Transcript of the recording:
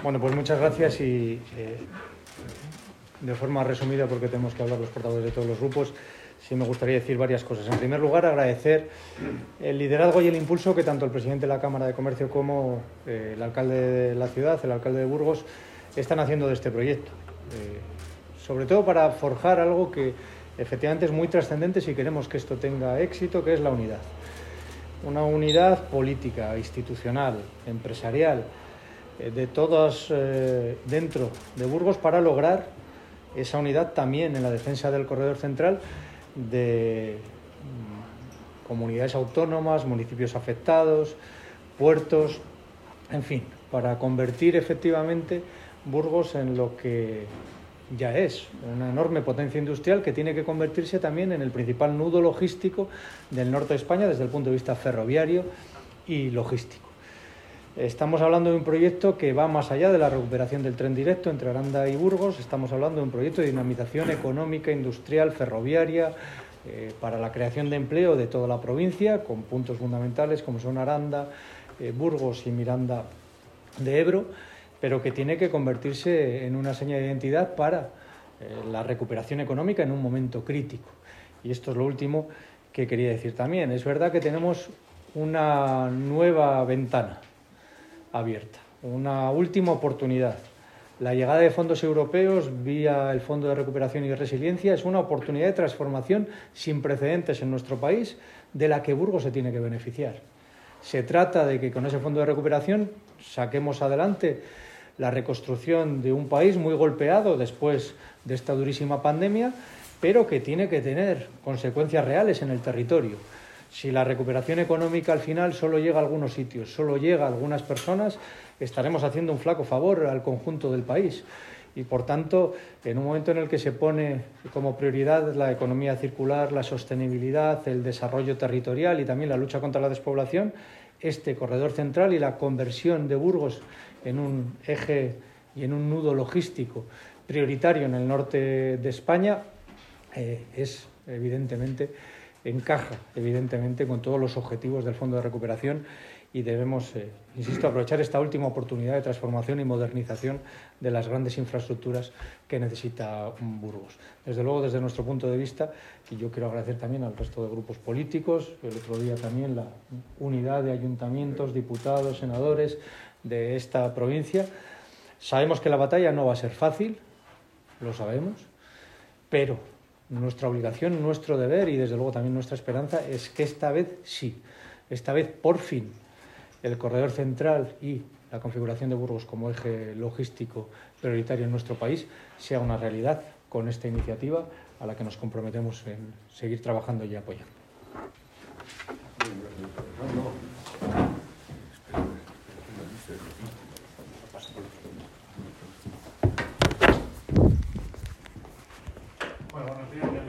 Bueno, pues muchas gracias y de forma resumida, porque tenemos que hablar los portavoces de todos los grupos, sí me gustaría decir varias cosas. En primer lugar, agradecer el liderazgo y el impulso que tanto el presidente de la Cámara de Comercio como el alcalde de la ciudad, el alcalde de Burgos, están haciendo de este proyecto. Sobre todo para forjar algo que efectivamente es muy trascendente si queremos que esto tenga éxito, que es la unidad. Una unidad política, institucional, empresarial, de todas dentro de Burgos para lograr esa unidad también en la defensa del corredor central de comunidades autónomas, municipios afectados, puertos, en fin, para convertir efectivamente Burgos en lo que ya es, una enorme potencia industrial que tiene que convertirse también en el principal nudo logístico del norte de España desde el punto de vista ferroviario y logístico. Estamos hablando de un proyecto que va más allá de la recuperación del tren directo entre Aranda y Burgos. Estamos hablando de un proyecto de dinamización económica, industrial, ferroviaria, para la creación de empleo de toda la provincia, con puntos fundamentales como son Aranda, Burgos y Miranda de Ebro, pero que tiene que convertirse en una seña de identidad para la recuperación económica en un momento crítico. Y esto es lo último que quería decir también. Es verdad que tenemos una nueva ventana abierta, una última oportunidad. La llegada de fondos europeos vía el Fondo de Recuperación y Resiliencia es una oportunidad de transformación sin precedentes en nuestro país, de la que Burgos se tiene que beneficiar. Se trata de que con ese fondo de recuperación saquemos adelante la reconstrucción de un país muy golpeado después de esta durísima pandemia, pero que tiene que tener consecuencias reales en el territorio. Si la recuperación económica al final solo llega a algunos sitios, solo llega a algunas personas, estaremos haciendo un flaco favor al conjunto del país. Y, por tanto, en un momento en el que se pone como prioridad la economía circular, la sostenibilidad, el desarrollo territorial y también la lucha contra la despoblación, este corredor central y la conversión de Burgos en un eje y en un nudo logístico prioritario en el norte de España encaja evidentemente con todos los objetivos del Fondo de Recuperación y debemos, insisto, aprovechar esta última oportunidad de transformación y modernización de las grandes infraestructuras que necesita Burgos. Desde luego, desde nuestro punto de vista, y yo quiero agradecer también al resto de grupos políticos, el otro día también la unidad de ayuntamientos, diputados, senadores de esta provincia. Sabemos que la batalla no va a ser fácil, lo sabemos, pero nuestra obligación, nuestro deber y desde luego también nuestra esperanza es que esta vez sí, esta vez por fin el corredor central y la configuración de Burgos como eje logístico prioritario en nuestro país sea una realidad con esta iniciativa a la que nos comprometemos en seguir trabajando y apoyando.